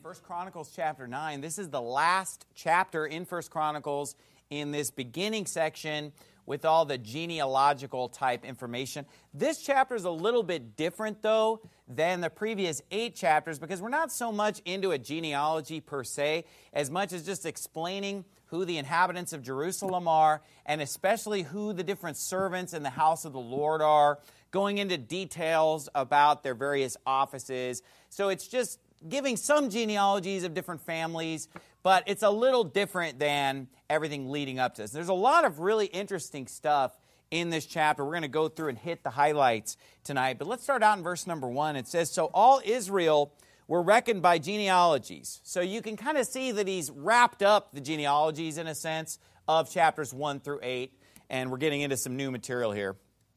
First Chronicles chapter 9. This is the last chapter in First Chronicles in this beginning section with all the genealogical type information. This chapter is a little bit different, though, than the previous 8 chapters because we're not so much into a genealogy per se, as much as just explaining who the inhabitants of Jerusalem are, and especially who the different servants in the house of the Lord are, going into details about their various offices. So it's just giving some genealogies of different families, but it's a little different than everything leading up to this. There's a lot of really interesting stuff in this chapter. We're going to go through and hit the highlights tonight, but let's start out in verse number 1. It says, "So all Israel were reckoned by genealogies." So you can kind of see that he's wrapped up the genealogies in a sense of chapters 1 through 8, and we're getting into some new material here.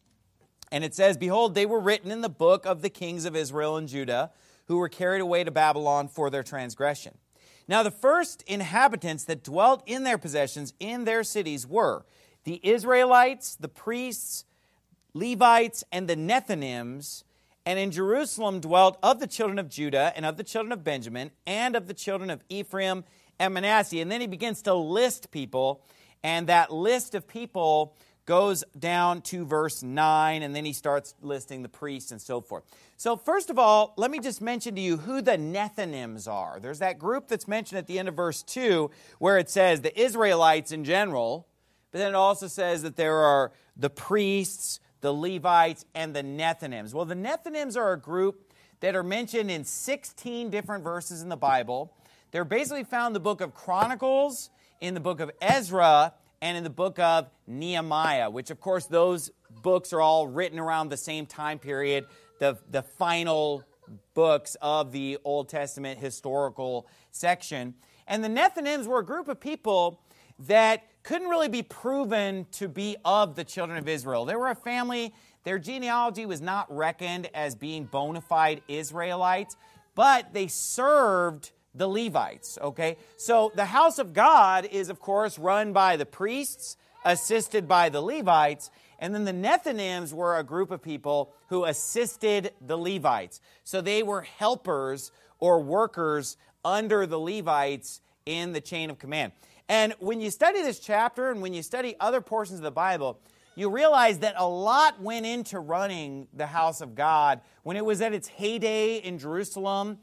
And it says, "Behold, they were written in the book of the kings of Israel and Judah, who were carried away to Babylon for their transgression. Now the first inhabitants that dwelt in their possessions in their cities were the Israelites, the priests, Levites, and the Nethinims. And in Jerusalem dwelt of the children of Judah and of the children of Benjamin and of the children of Ephraim and Manasseh." And then he begins to list people, and that list of people goes down to verse 9, and then he starts listing the priests and so forth. So first of all, let me just mention to you who the Nethinims are. There's that group that's mentioned at the end of verse 2 where it says the Israelites in general, but then it also says that there are the priests, the Levites, and the Nethinims. Well, the Nethinims are a group that are mentioned in 16 different verses in the Bible. They're basically found in the book of Chronicles, in the book of Ezra, and in the book of Nehemiah, which, of course, those books are all written around the same time period, the final books of the Old Testament historical section. And the Nethinims were a group of people that couldn't really be proven to be of the children of Israel. They were a family. Their genealogy was not reckoned as being bona fide Israelites, but they served the Levites, okay? So the house of God is, of course, run by the priests, assisted by the Levites, and then the Nethinims were a group of people who assisted the Levites. So they were helpers or workers under the Levites in the chain of command. And when you study this chapter and when you study other portions of the Bible, you realize that a lot went into running the house of God when it was at its heyday in Jerusalem.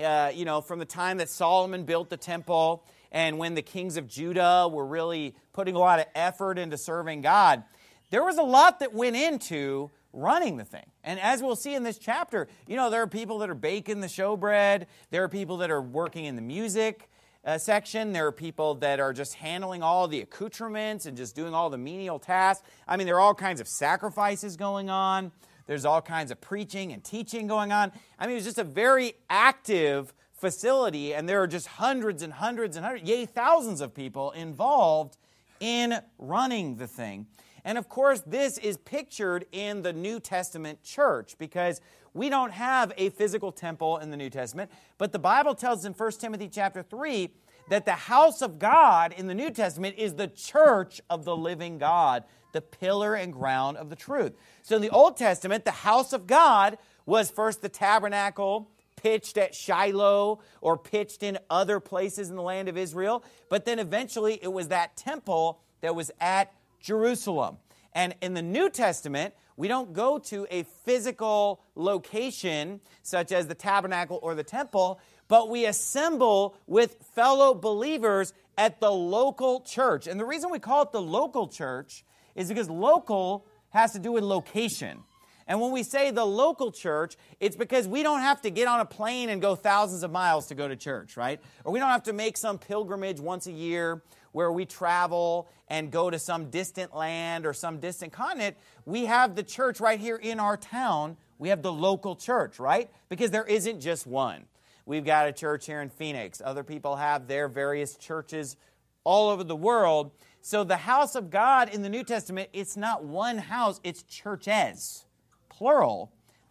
From the time that Solomon built the temple and when the kings of Judah were really putting a lot of effort into serving God, there was a lot that went into running the thing. And as we'll see in this chapter, there are people that are baking the showbread. There are people that are working in the music section. There are people that are just handling all the accoutrements and just doing all the menial tasks. I mean, there are all kinds of sacrifices going on. There's all kinds of preaching and teaching going on. I mean, it was just a very active facility, and there are just hundreds and hundreds and hundreds, yea, thousands of people involved in running the thing. And of course, this is pictured in the New Testament church because we don't have a physical temple in the New Testament, but the Bible tells us in 1 Timothy chapter 3 that the house of God in the New Testament is the church of the living God, the pillar and ground of the truth. So in the Old Testament, the house of God was first the tabernacle pitched at Shiloh or pitched in other places in the land of Israel, but then eventually it was that temple that was at Jerusalem. And in the New Testament, we don't go to a physical location such as the tabernacle or the temple, but we assemble with fellow believers at the local church. And the reason we call it the local church is because local has to do with location. And when we say the local church, it's because we don't have to get on a plane and go thousands of miles to go to church, right? Or we don't have to make some pilgrimage once a year where we travel and go to some distant land or some distant continent. We have the church right here in our town. We have the local church, right? Because there isn't just one. We've got a church here in Phoenix. Other people have their various churches all over the world. So the house of God in the New Testament, it's not one house, it's churches, plural,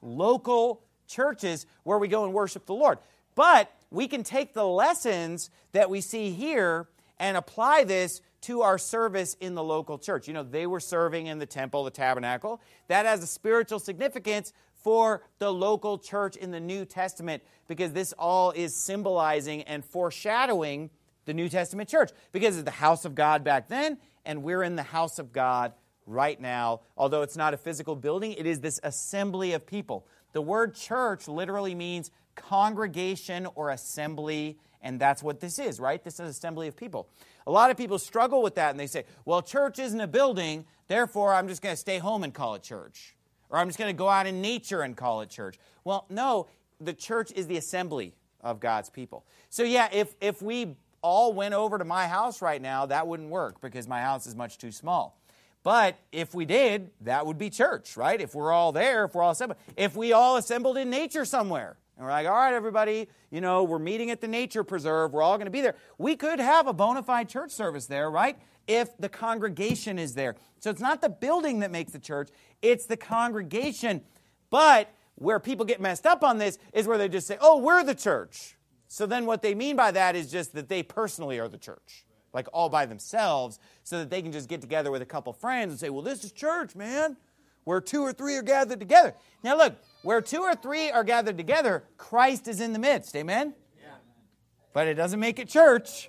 local churches where we go and worship the Lord. But we can take the lessons that we see here and apply this to our service in the local church. They were serving in the temple, the tabernacle. That has a spiritual significance for the local church in the New Testament, because this all is symbolizing and foreshadowing the New Testament church, because it's the house of God back then, and we're in the house of God right now. Although it's not a physical building, it is this assembly of people. The word church literally means congregation or assembly, and that's what this is, right? This is an assembly of people. A lot of people struggle with that, and they say, well, church isn't a building, therefore I'm just going to stay home and call it church. Or I'm just going to go out in nature and call it church. Well, no, the church is the assembly of God's people. So yeah, if we all went over to my house right now, that wouldn't work because my house is much too small. But if we did, that would be church, right? If we're all there, if we're all assembled. If we all assembled in nature somewhere, and we're like, all right, everybody, we're meeting at the nature preserve, we're all going to be there. We could have a bona fide church service there, right? If the congregation is there. So it's not the building that makes the church, it's the congregation. But where people get messed up on this is where they just say, oh, we're the church. So then what they mean by that is just that they personally are the church, like all by themselves, so that they can just get together with a couple friends and say, well, this is church, man, where 2 or 3 are gathered together. Now look, where 2 or 3 are gathered together, Christ is in the midst, amen? Yeah. But it doesn't make it church.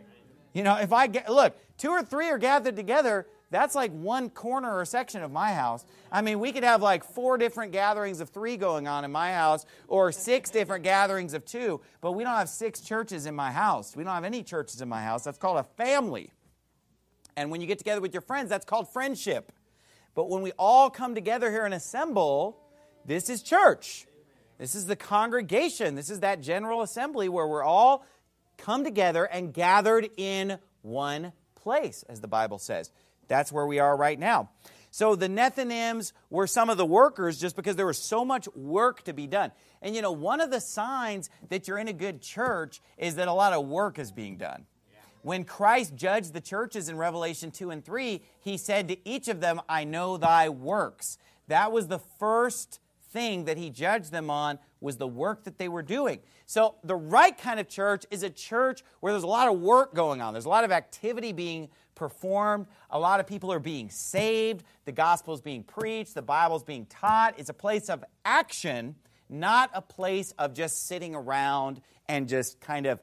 Right. Look, 2 or 3 are gathered together, that's like one corner or section of my house. I mean, we could have like 4 different gatherings of 3 going on in my house, or 6 different gatherings of 2, but we don't have 6 churches in my house. We don't have any churches in my house. That's called a family. And when you get together with your friends, that's called friendship. But when we all come together here and assemble, this is church. This is the congregation. This is that general assembly where we're all come together and gathered in one place, as the Bible says. That's where we are right now. So the Nethinims were some of the workers just because there was so much work to be done. And one of the signs that you're in a good church is that a lot of work is being done. When Christ judged the churches in Revelation 2 and 3, he said to each of them, I know thy works. That was the first thing that he judged them on, was the work that they were doing. So the right kind of church is a church where there's a lot of work going on. There's a lot of activity being performed. A lot of people are being saved. The gospel is being preached. The Bible is being taught. It's a place of action, not a place of just sitting around and just kind of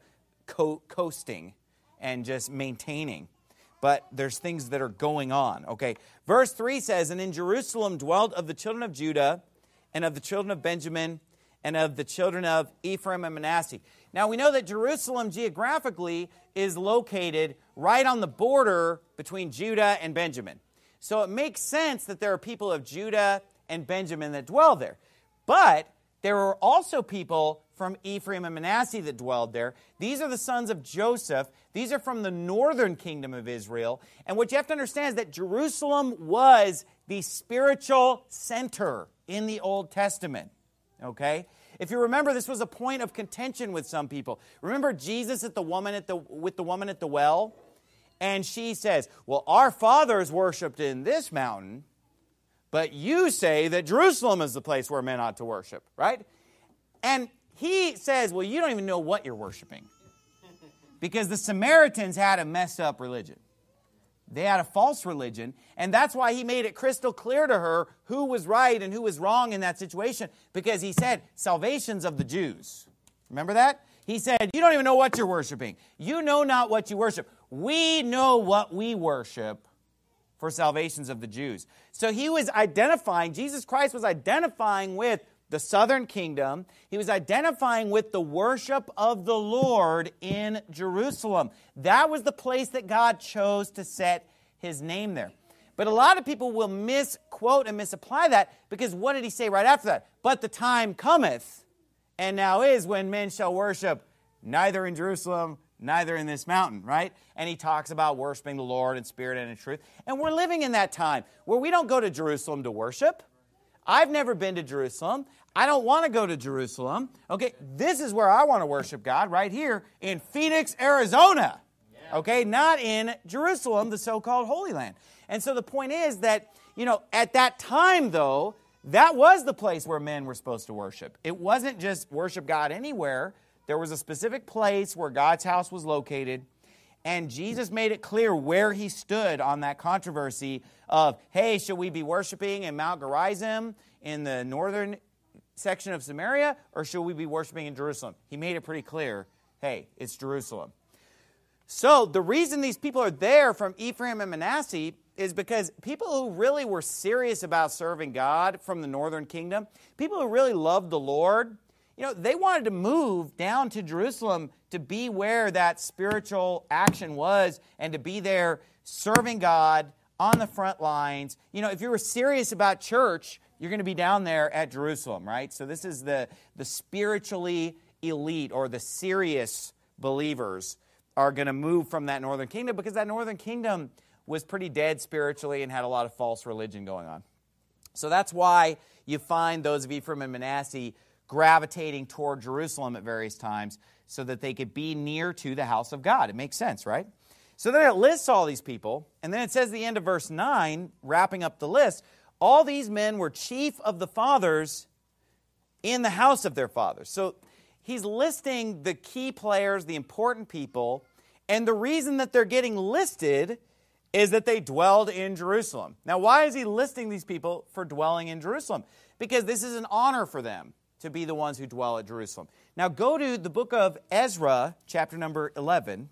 coasting and just maintaining. But there's things that are going on. Okay, verse 3 says, and in Jerusalem dwelled of the children of Judah and of the children of Benjamin and of the children of Ephraim and Manasseh. Now we know that Jerusalem geographically is located right on the border between Judah and Benjamin. So it makes sense that there are people of Judah and Benjamin that dwell there. But there were also people from Ephraim and Manasseh that dwelled there. These are the sons of Joseph. These are from the northern kingdom of Israel. And what you have to understand is that Jerusalem was the spiritual center in the Old Testament. Okay? If you remember, this was a point of contention with some people. Remember Jesus with the woman at the well? And she says, well, our fathers worshipped in this mountain, but you say that Jerusalem is the place where men ought to worship, right? And he says, well, you don't even know what you're worshiping. Because the Samaritans had a messed up religion. They had a false religion, and that's why he made it crystal clear to her who was right and who was wrong in that situation, because he said, salvation's of the Jews. Remember that? He said, you don't even know what you're worshiping. You know not what you worship. We know what we worship, for salvation's of the Jews. So he was identifying, Jesus Christ was identifying with the southern kingdom. He was identifying with the worship of the Lord in Jerusalem. That was the place that God chose to set his name there. But a lot of people will misquote and misapply that, because what did he say right after that? But the time cometh, and now is, when men shall worship neither in Jerusalem, neither in this mountain, right? And he talks about worshiping the Lord in spirit and in truth. And we're living in that time where we don't go to Jerusalem to worship. I've never been to Jerusalem. I don't want to go to Jerusalem. Okay, this is where I want to worship God, right here in Phoenix, Arizona. Okay, not in Jerusalem, the so-called Holy Land. And so the point is that, at that time, though, that was the place where men were supposed to worship. It wasn't just worship God anywhere. There was a specific place where God's house was located, and Jesus made it clear where he stood on that controversy of, hey, should we be worshiping in Mount Gerizim in the northern section of Samaria, or should we be worshiping in Jerusalem? He made it pretty clear, hey, it's Jerusalem. So the reason these people are there from Ephraim and Manasseh is because people who really were serious about serving God from the northern kingdom, people who really loved the Lord, they wanted to move down to Jerusalem to be where that spiritual action was and to be there serving God on the front lines. If you were serious about church, you're going to be down there at Jerusalem, right? So this is the spiritually elite or the serious believers are going to move from that northern kingdom because that northern kingdom was pretty dead spiritually and had a lot of false religion going on. So that's why you find those of Ephraim and Manasseh gravitating toward Jerusalem at various times so that they could be near to the house of God. It makes sense, right? So then it lists all these people, and then it says at the end of verse 9, wrapping up the list, all these men were chief of the fathers in the house of their fathers. So he's listing the key players, the important people, and the reason that they're getting listed is that they dwelled in Jerusalem. Now, why is he listing these people for dwelling in Jerusalem? Because this is an honor for them to be the ones who dwell at Jerusalem. Now, go to the book of Ezra, chapter number 11.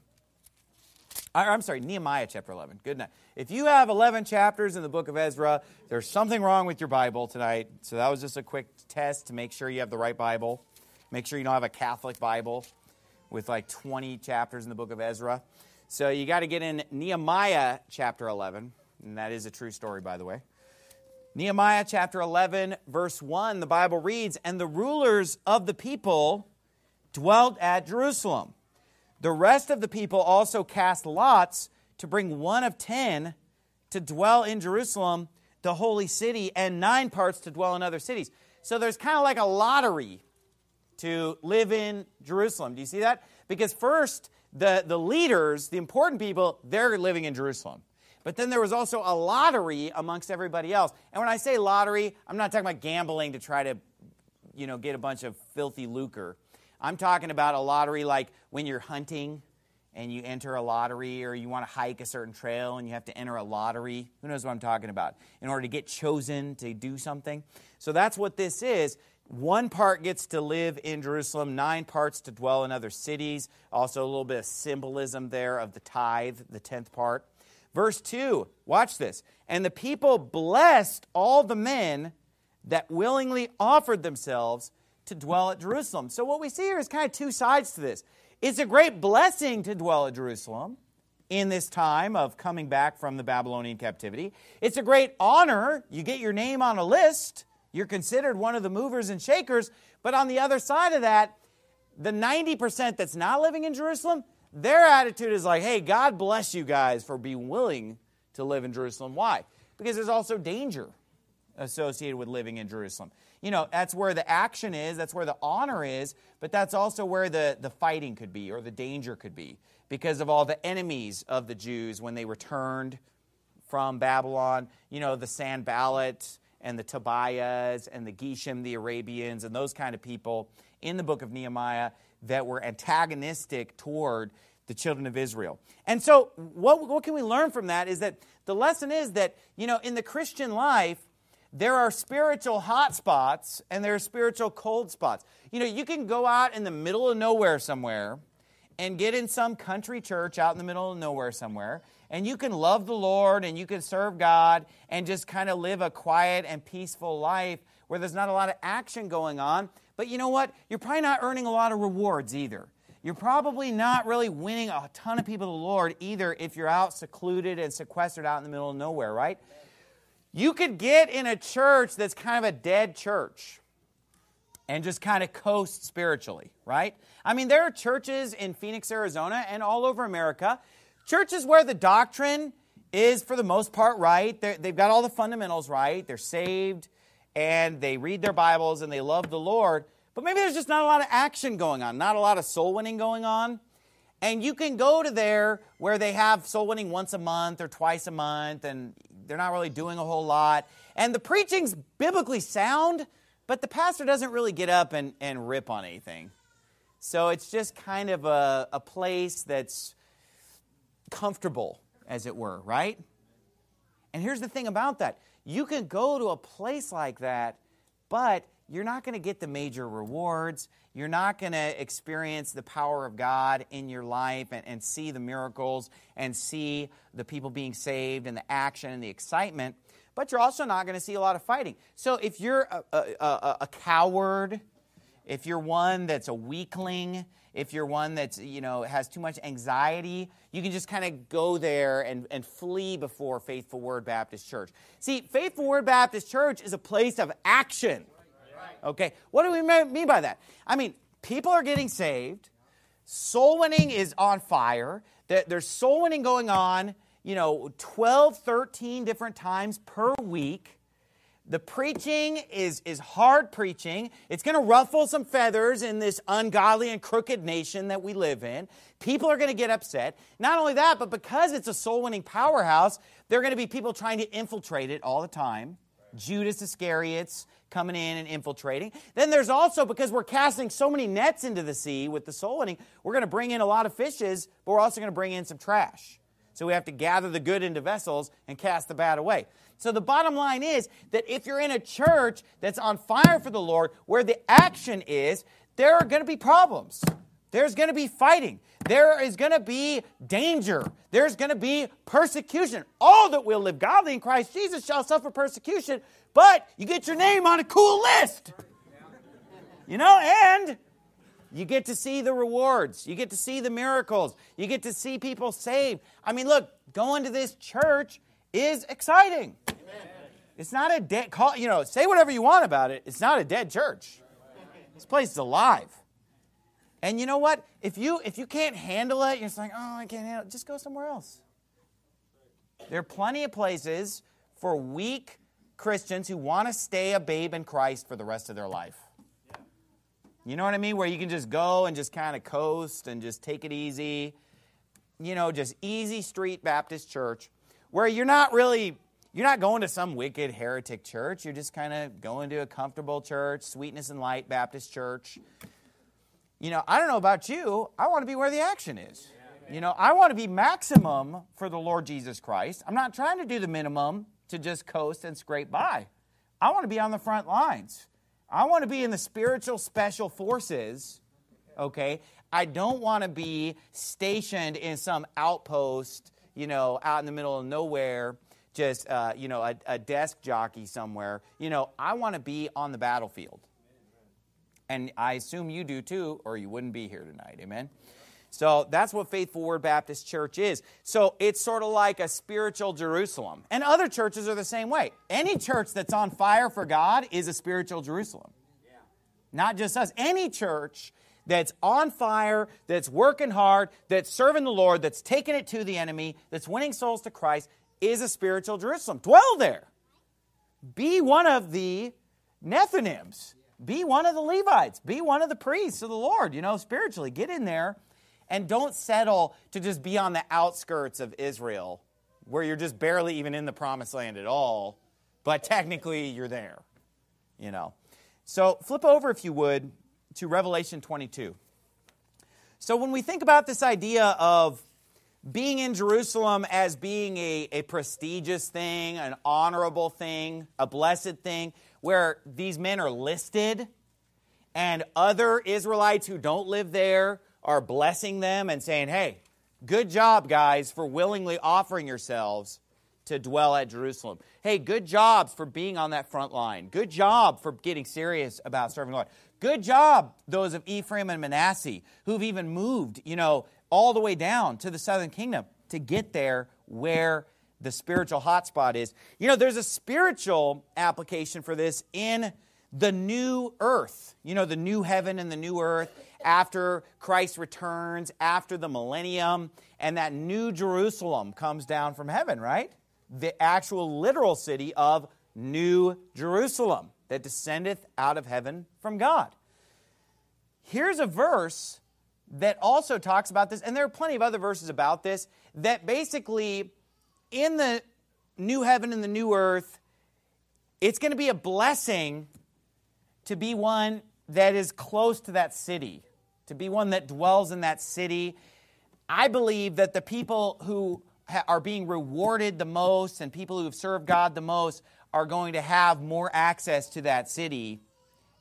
Nehemiah chapter 11. Good night. If you have 11 chapters in the book of Ezra, there's something wrong with your Bible tonight. So that was just a quick test to make sure you have the right Bible. Make sure you don't have a Catholic Bible with like 20 chapters in the book of Ezra. So you got to get in Nehemiah chapter 11. And that is a true story, by the way. Nehemiah chapter 11, verse 1, the Bible reads, "And the rulers of the people dwelt at Jerusalem. The rest of the people also cast lots to bring 1 of 10 to dwell in Jerusalem, the holy city, and 9 parts to dwell in other cities." So there's kind of like a lottery to live in Jerusalem. Do you see that? Because first, the leaders, the important people, they're living in Jerusalem. But then there was also a lottery amongst everybody else. And when I say lottery, I'm not talking about gambling to try to, get a bunch of filthy lucre. I'm talking about a lottery like when you're hunting and you enter a lottery, or you want to hike a certain trail and you have to enter a lottery. Who knows what I'm talking about? In order to get chosen to do something. So that's what this is. 1 part gets to live in Jerusalem, 9 parts to dwell in other cities. Also a little bit of symbolism there of the tithe, the 10th part. Verse 2, watch this. "And the people blessed all the men that willingly offered themselves to dwell at Jerusalem." So what we see here is kind of 2 sides to this. It's a great blessing to dwell at Jerusalem in this time of coming back from the Babylonian captivity. It's a great honor. You get your name on a list. You're considered one of the movers and shakers. But on the other side of that, the 90% that's not living in Jerusalem, their attitude is like, hey, God bless you guys for being willing to live in Jerusalem. Why? Because there's also danger associated with living in Jerusalem. That's where the action is, that's where the honor is, but that's also where the fighting could be or the danger could be because of all the enemies of the Jews when they returned from Babylon. The Sanballat and the Tobias and the Geshem, the Arabians, and those kind of people in the book of Nehemiah that were antagonistic toward the children of Israel. And so what can we learn from that is that the lesson is that, in the Christian life, there are spiritual hot spots and there are spiritual cold spots. You can go out in the middle of nowhere somewhere and get in some country church out in the middle of nowhere somewhere, and you can love the Lord and you can serve God and just kind of live a quiet and peaceful life where there's not a lot of action going on. But you know what? You're probably not earning a lot of rewards either. You're probably not really winning a ton of people to the Lord either if you're out secluded and sequestered out in the middle of nowhere, right? You could get in a church that's kind of a dead church and just kind of coast spiritually, right? I mean, there are churches in Phoenix, Arizona, and all over America, churches where the doctrine is, for the most part, right. They've got all the fundamentals right. They're saved, and they read their Bibles, and they love the Lord. But maybe there's just not a lot of action going on, not a lot of soul winning going on. And you can go to there where they have soul winning once a month or twice a month, and they're not really doing a whole lot. And the preaching's biblically sound, but the pastor doesn't really get up and rip on anything. So it's just kind of a place that's comfortable, as it were, right? And here's the thing about that. You can go to a place like that, but you're not going to get the major rewards. You're not going to experience the power of God in your life and see the miracles and see the people being saved and the action and the excitement. But you're also not going to see a lot of fighting. So if you're a coward, if you're one that's a weakling, if you're one that's, has too much anxiety, you can just kind of go there and flee before Faithful Word Baptist Church. See, Faithful Word Baptist Church is a place of action. Okay, what do we mean by that? I mean, people are getting saved. Soul winning is on fire. There's soul winning going on, 12, 13 different times per week. The preaching is hard preaching. It's going to ruffle some feathers in this ungodly and crooked nation that we live in. People are going to get upset. Not only that, but because it's a soul-winning powerhouse, there are going to be people trying to infiltrate it all the time. Judas Iscariot's coming in and infiltrating. Then there's also, because we're casting so many nets into the sea with the soul winning, we're going to bring in a lot of fishes, but we're also going to bring in some trash. So we have to gather the good into vessels and cast the bad away. So the bottom line is that if you're in a church that's on fire for the Lord, where the action is, there are going to be problems. There's going to be fighting. There is going to be danger. There's going to be persecution. All that will live godly in Christ Jesus shall suffer persecution, but you get your name on a cool list. And you get to see the rewards. You get to see the miracles. You get to see people saved. I mean, look, going to this church is exciting. Amen. It's not a dead, say whatever you want about it. It's not a dead church. This place is alive. And you know what? If you can't handle it, you're just like, oh, I can't handle it, just go somewhere else. There are plenty of places for weak Christians who want to stay a babe in Christ for the rest of their life. You know what I mean? Where you can just go and just kind of coast and just take it easy. Just easy street Baptist church. Where you're not going to some wicked heretic church. You're just kind of going to a comfortable church, Sweetness and Light Baptist Church. I don't know about you. I want to be where the action is. I want to be maximum for the Lord Jesus Christ. I'm not trying to do the minimum to just coast and scrape by. I want to be on the front lines. I want to be in the spiritual special forces, okay? I don't want to be stationed in some outpost, out in the middle of nowhere, just, a desk jockey somewhere. I want to be on the battlefield. And I assume you do too, or you wouldn't be here tonight, amen? So that's what Faithful Word Baptist Church is. So it's sort of like a spiritual Jerusalem. And other churches are the same way. Any church that's on fire for God is a spiritual Jerusalem. Yeah. Not just us. Any church that's on fire, that's working hard, that's serving the Lord, that's taking it to the enemy, that's winning souls to Christ, is a spiritual Jerusalem. Dwell there. Be one of the Nethinims. Be one of the Levites. Be one of the priests of the Lord, spiritually. Get in there. And don't settle to just be on the outskirts of Israel, where you're just barely even in the promised land at all, but technically you're there, So flip over, if you would, to Revelation 22. So when we think about this idea of being in Jerusalem as being a prestigious thing, an honorable thing, a blessed thing, where these men are listed, and other Israelites who don't live there are blessing them and saying, hey, good job, guys, for willingly offering yourselves to dwell at Jerusalem. Hey, good jobs for being on that front line. Good job for getting serious about serving the Lord. Good job, those of Ephraim and Manasseh, who've even moved, all the way down to the southern kingdom to get there where the spiritual hotspot is. There's a spiritual application for this in the new earth, the new heaven and the new earth, after Christ returns, after the millennium, and that new Jerusalem comes down from heaven, right? The actual literal city of New Jerusalem that descendeth out of heaven from God. Here's a verse that also talks about this, and there are plenty of other verses about this, that basically in the new heaven and the new earth, it's going to be a blessing to be one that is close to that city, to be one that dwells in that city. I believe that the people who are being rewarded the most and people who have served God the most are going to have more access to that city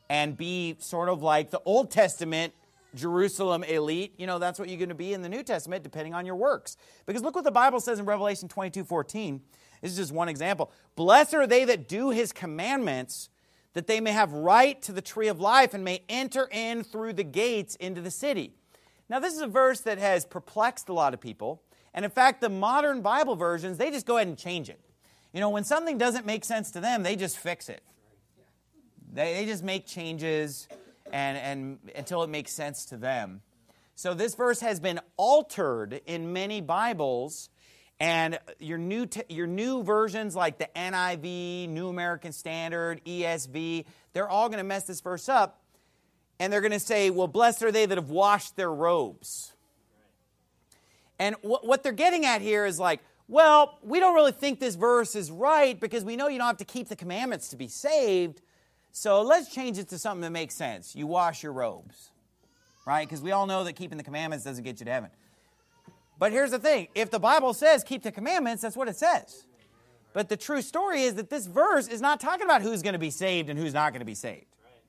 and be sort of like the Old Testament Jerusalem elite. That's what you're going to be in the New Testament, depending on your works. Because look what the Bible says in Revelation 22:14. This is just one example. Blessed are they that do his commandments, that they may have right to the tree of life and may enter in through the gates into the city. Now, this is a verse that has perplexed a lot of people. And in fact, the modern Bible versions, they just go ahead and change it. When something doesn't make sense to them, they just fix it. They just make changes and until it makes sense to them. So this verse has been altered in many Bibles, and your new versions like the NIV, New American Standard, ESV, they're all going to mess this verse up, and they're going to say, well, blessed are they that have washed their robes. And what they're getting at here is like, well, we don't really think this verse is right because we know you don't have to keep the commandments to be saved. So let's change it to something that makes sense. You wash your robes, right? Because we all know that keeping the commandments doesn't get you to heaven. But here's the thing. If the Bible says keep the commandments, that's what it says. But the true story is that this verse is not talking about who's going to be saved and who's not going to be saved.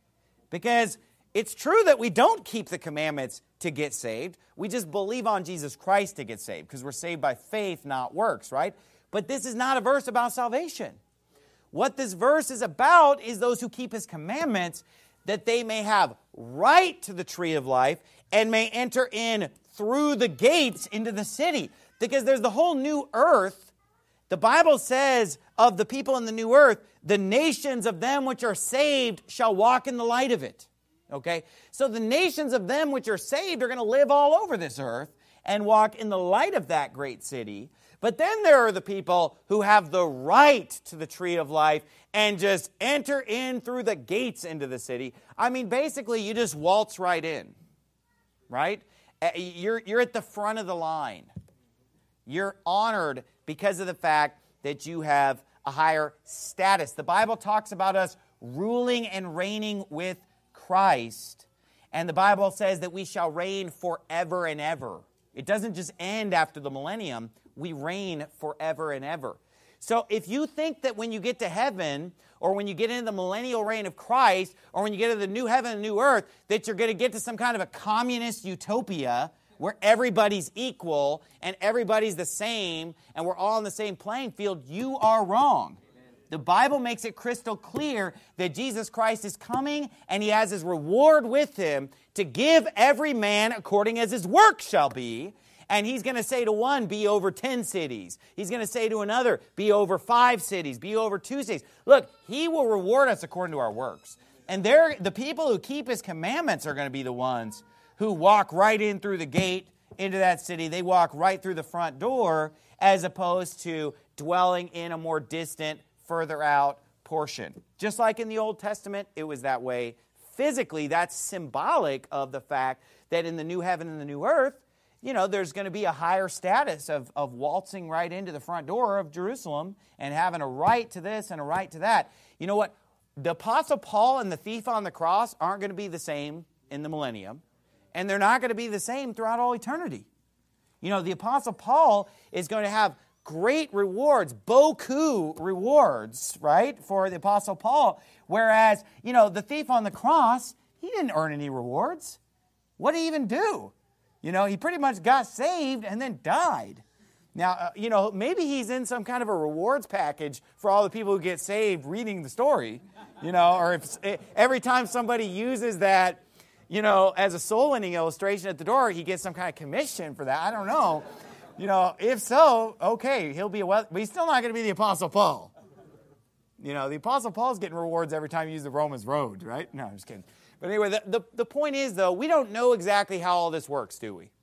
Because it's true that we don't keep the commandments to get saved. We just believe on Jesus Christ to get saved because we're saved by faith, not works, right? But this is not a verse about salvation. What this verse is about is those who keep his commandments, that they may have right to the tree of life and may enter in through the gates into the city. Because there's the whole new earth. The Bible says of the people in the new earth, the nations of them which are saved shall walk in the light of it. Okay? So the nations of them which are saved are going to live all over this earth and walk in the light of that great city. But then there are the people who have the right to the tree of life and just enter in through the gates into the city. I mean, basically, you just waltz right in, right? You're at the front of the line. You're honored because of the fact that you have a higher status. The Bible talks about us ruling and reigning with Christ, and the Bible says that we shall reign forever and ever. It doesn't just end after the millennium. We reign forever and ever. So if you think that when you get to heaven, or when you get into the millennial reign of Christ, or when you get to the new heaven and new earth, that you're going to get to some kind of a communist utopia where everybody's equal and everybody's the same and we're all on the same playing field, you are wrong. The Bible makes it crystal clear that Jesus Christ is coming and he has his reward with him to give every man according as his work shall be. And he's going to say to one, be over 10 cities. He's going to say to another, be over 5 cities, be over 2 cities. Look, he will reward us according to our works. And the people who keep his commandments are going to be the ones who walk right in through the gate into that city. They walk right through the front door as opposed to dwelling in a more distant, further out portion. Just like in the Old Testament, it was that way. Physically, that's symbolic of the fact that in the new heaven and the new earth, there's going to be a higher status of waltzing right into the front door of Jerusalem and having a right to this and a right to that. You know what? The Apostle Paul and the thief on the cross aren't going to be the same in the millennium, and they're not going to be the same throughout all eternity. The Apostle Paul is going to have great rewards, beaucoup rewards, right, for the Apostle Paul, whereas, the thief on the cross, he didn't earn any rewards. What did he even do? He pretty much got saved and then died. Now, maybe he's in some kind of a rewards package for all the people who get saved reading the story, or if every time somebody uses that, as a soul-winning illustration at the door, he gets some kind of commission for that. I don't know. If so, okay, but he's still not going to be the Apostle Paul. The Apostle Paul's getting rewards every time you use the Romans road, right? No, I'm just kidding. But anyway, the point is, though, we don't know exactly how all this works, do we?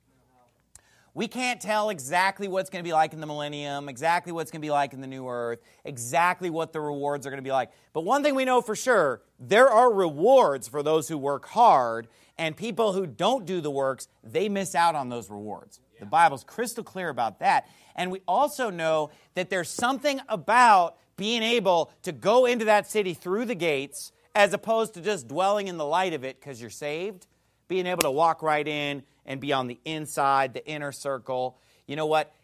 We can't tell exactly what's going to be like in the millennium, exactly what's going to be like in the new earth, exactly what the rewards are going to be like. But one thing we know for sure, there are rewards for those who work hard, and people who don't do the works, they miss out on those rewards. The Bible's crystal clear about that. And we also know that there's something about being able to go into that city through the gates as opposed to just dwelling in the light of it because you're saved, being able to walk right in and be on the inside, the inner circle. You know what?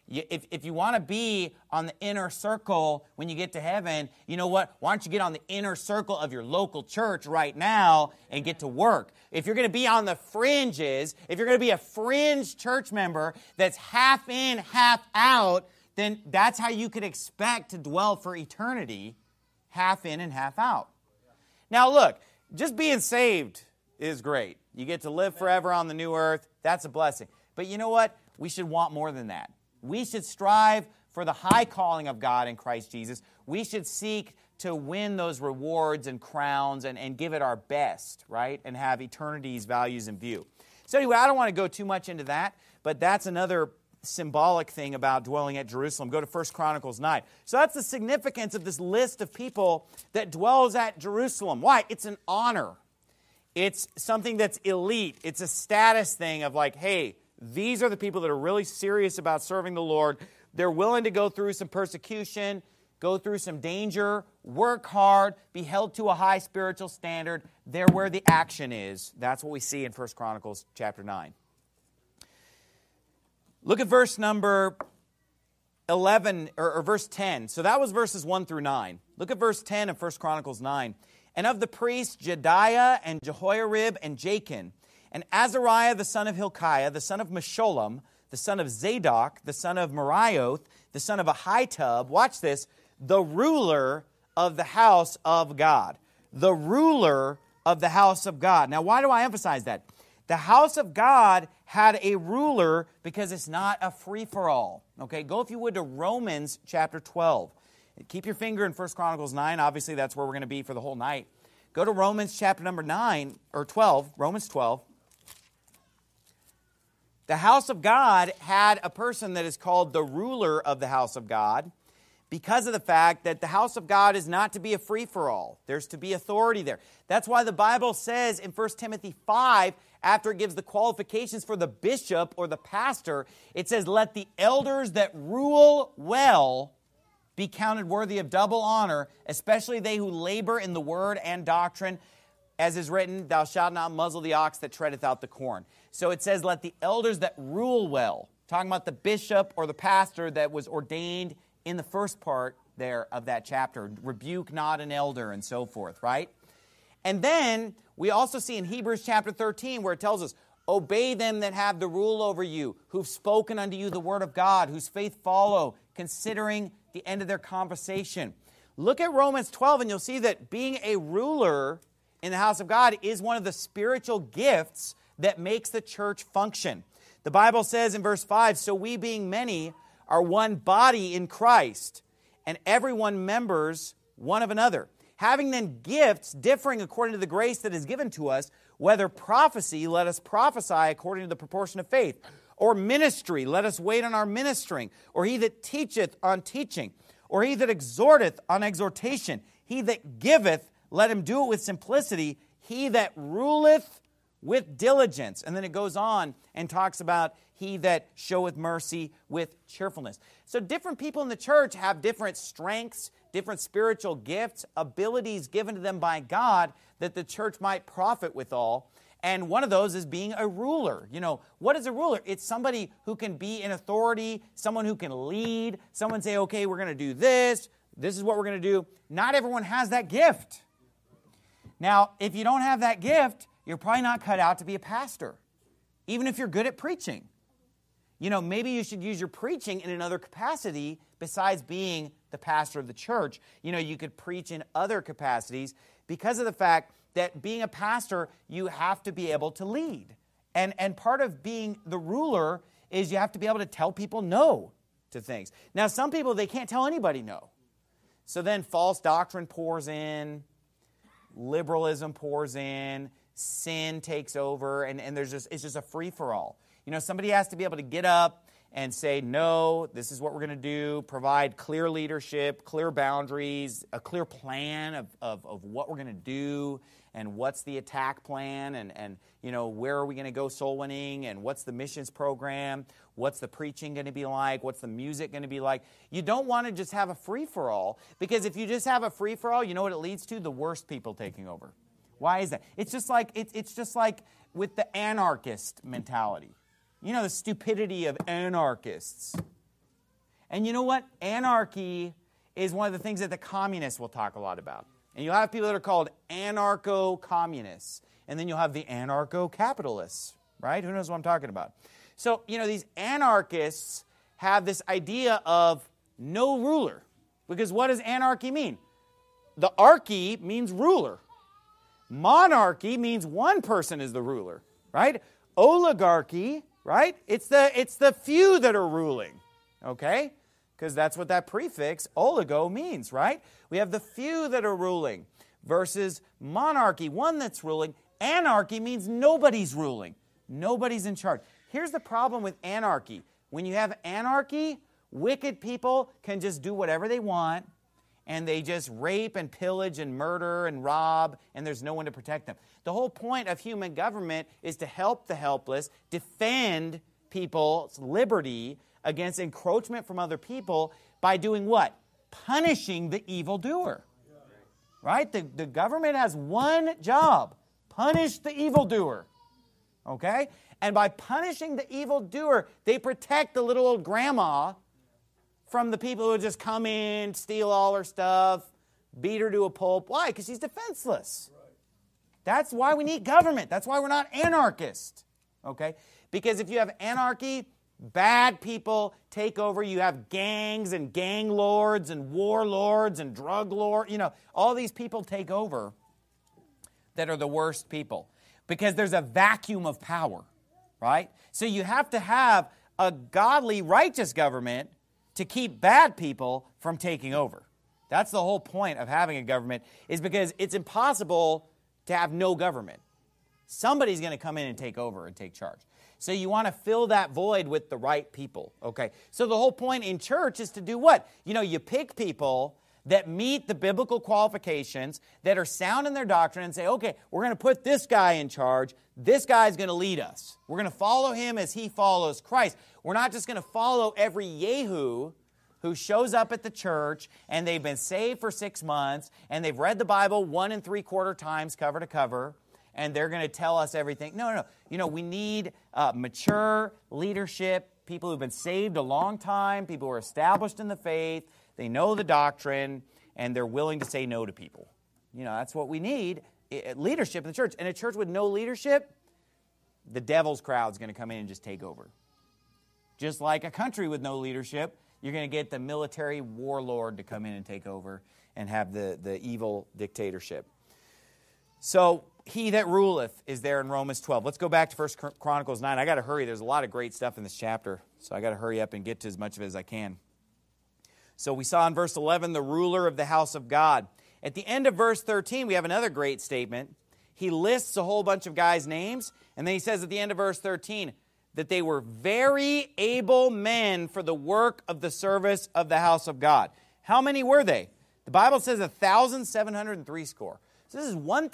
If you want to be on the inner circle when you get to heaven, you know what? Why don't you get on the inner circle of your local church right now and get to work? If you're going to be on the fringes, if you're going to be a fringe church member that's half in, half out, then that's how you could expect to dwell for eternity, half in and half out. Now look, just being saved is great. You get to live forever on the new earth. That's a blessing. But you know what? We should want more than that. We should strive for the high calling of God in Christ Jesus. We should seek to win those rewards and crowns and give it our best, right? And have eternity's values in view. So anyway, I don't want to go too much into that, but that's another symbolic thing about dwelling at Jerusalem. Go to 1 Chronicles 9. So that's the significance of this list of people that dwells at Jerusalem. Why? It's an honor. It's something that's elite. It's a status thing of like, hey, these are the people that are really serious about serving the Lord. They're willing to go through some persecution, go through some danger, work hard, be held to a high spiritual standard. They're where the action is. That's what we see in 1 Chronicles chapter 9. Look at verse number 11, or verse 10. So that was verses 1 through 9. Look at verse 10 of 1 Chronicles 9. And of the priests Jediah and Jehoiarib and Jachin, and Azariah the son of Hilkiah, the son of Meshullam, the son of Zadok, the son of Merioth, the son of Ahitub, watch this, the ruler of the house of God. The ruler of the house of God. Now, why do I emphasize that? The house of God had a ruler because it's not a free-for-all. Okay, go if you would to Romans chapter 12. Keep your finger in 1 Chronicles 9. Obviously, that's where we're going to be for the whole night. Go to Romans chapter number 9, or 12, Romans 12. The house of God had a person that is called the ruler of the house of God because of the fact that the house of God is not to be a free-for-all. There's to be authority there. That's why the Bible says in 1 Timothy 5, after it gives the qualifications for the bishop or the pastor, it says, let the elders that rule well be counted worthy of double honor, especially they who labor in the word and doctrine. As is written, thou shalt not muzzle the ox that treadeth out the corn. So it says, let the elders that rule well, talking about the bishop or the pastor that was ordained in the first part there of that chapter, rebuke not an elder and so forth, right? And then we also see in Hebrews chapter 13 where it tells us, obey them that have the rule over you, who've spoken unto you the word of God, whose faith follow, considering the end of their conversation. Look at Romans 12 and you'll see that being a ruler in the house of God is one of the spiritual gifts that makes the church function. The Bible says in verse 5, so we being many are one body in Christ, and everyone members one of another. Having then gifts differing according to the grace that is given to us, whether prophecy, let us prophesy according to the proportion of faith, or ministry, let us wait on our ministering, or he that teacheth on teaching, or he that exhorteth on exhortation, he that giveth, let him do it with simplicity, he that ruleth with diligence. And then it goes on and talks about he that showeth mercy with cheerfulness. So different people in the church have different strengths, different spiritual gifts, abilities given to them by God that the church might profit withal. And one of those is being a ruler. You know, what is a ruler? It's somebody who can be in authority, someone who can lead, someone say, okay, we're going to do this. This is what we're going to do. Not everyone has that gift. Now, if you don't have that gift, you're probably not cut out to be a pastor, even if you're good at preaching. You know, maybe you should use your preaching in another capacity besides being the pastor of the church. You know, you could preach in other capacities because of the fact that being a pastor, you have to be able to lead. And part of being the ruler is you have to be able to tell people no to things. Now, some people, they can't tell anybody no. So then false doctrine pours in, liberalism pours in, sin takes over, and it's just a free-for-all. You know, somebody has to be able to get up and say, no, this is what we're going to do, provide clear leadership, clear boundaries, a clear plan of what we're going to do, and what's the attack plan, and you know, where are we going to go soul winning, and what's the missions program, what's the preaching going to be like, what's the music going to be like. You don't want to just have a free-for-all, because if you just have a free-for-all, you know what it leads to? The worst people taking over. Why is that? It's just like with the anarchist mentality. You know, the stupidity of anarchists. And you know what? Anarchy is one of the things that the communists will talk a lot about. And you'll have people that are called anarcho-communists. And then you'll have the anarcho-capitalists, right? Who knows what I'm talking about? So, these anarchists have this idea of no ruler. Because what does anarchy mean? The archy means ruler. Monarchy means one person is the ruler, right? Oligarchy, right? It's the few that are ruling, okay? Because that's what that prefix, oligo, means, right? We have the few that are ruling versus monarchy, one that's ruling. Anarchy means nobody's ruling. Nobody's in charge. Here's the problem with anarchy. When you have anarchy, wicked people can just do whatever they want, and they just rape and pillage and murder and rob, and there's no one to protect them. The whole point of human government is to help the helpless, defend people's liberty against encroachment from other people by doing what? Punishing the evildoer. Right? The government has one job: punish the evildoer. Okay? And by punishing the evildoer, they protect the little old grandma from the people who just come in, steal all her stuff, beat her to a pulp. Why? Because she's defenseless. Right. That's why we need government. That's why we're not anarchists. Okay? Because if you have anarchy, bad people take over. You have gangs and gang lords and warlords and drug lords. All these people take over that are the worst people. Because there's a vacuum of power. Right? So you have to have a godly, righteous government to keep bad people from taking over. That's the whole point of having a government, is because it's impossible to have no government. Somebody's going to come in and take over and take charge. So you want to fill that void with the right people. Okay. So the whole point in church is to do what? You pick people that meet the biblical qualifications, that are sound in their doctrine, and say, okay, we're going to put this guy in charge. This guy's going to lead us. We're going to follow him as he follows Christ. We're not just going to follow every yahoo who shows up at the church and they've been saved for 6 months and they've read the Bible 1 3/4 times cover to cover, and they're going to tell us everything. No. We need mature leadership, people who've been saved a long time, people who are established in the faith, they know the doctrine, and they're willing to say no to people. That's what we need, leadership in the church. And a church with no leadership, the devil's crowd's going to come in and just take over. Just like a country with no leadership, you're going to get the military warlord to come in and take over and have the evil dictatorship. So, he that ruleth is there in Romans 12. Let's go back to 1 Chronicles 9. I got to hurry. There's a lot of great stuff in this chapter, so I got to hurry up and get to as much of it as I can. So we saw in verse 11, the ruler of the house of God. At the end of verse 13, we have another great statement. He lists a whole bunch of guys' names, and then he says at the end of verse 13 that they were very able men for the work of the service of the house of God. How many were they? The Bible says 1,703 score. So this is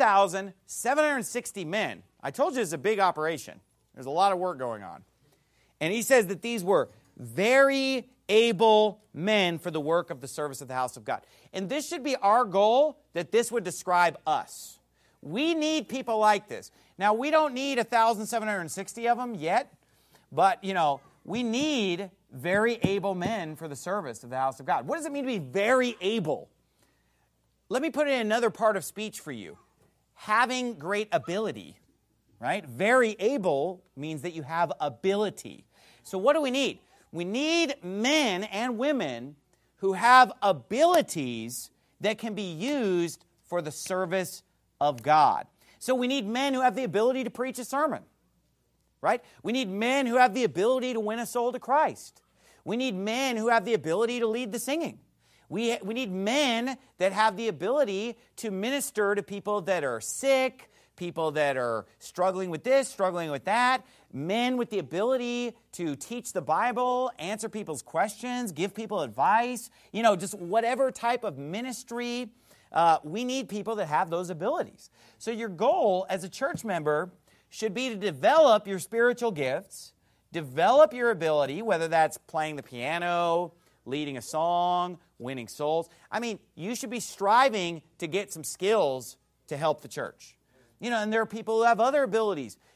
1,760 men. I told you it's a big operation. There's a lot of work going on. And he says that these were very able men for the work of the service of the house of God. And this should be our goal, that this would describe us. We need people like this. Now, we don't need 1,760 of them yet, but, we need very able men for the service of the house of God. What does it mean to be very able? Let me put it in another part of speech for you. Having great ability, right? Very able means that you have ability. So what do we need? We need men and women who have abilities that can be used for the service of God. So we need men who have the ability to preach a sermon, right? We need men who have the ability to win a soul to Christ. We need men who have the ability to lead the singing. We need men that have the ability to minister to people that are sick, people that are struggling with this, struggling with that, men with the ability to teach the Bible, answer people's questions, give people advice, just whatever type of ministry. We need people that have those abilities. So your goal as a church member should be to develop your spiritual gifts, develop your ability, whether that's playing the piano, leading a song, winning souls. You should be striving to get some skills to help the church. And there are people who have other abilities.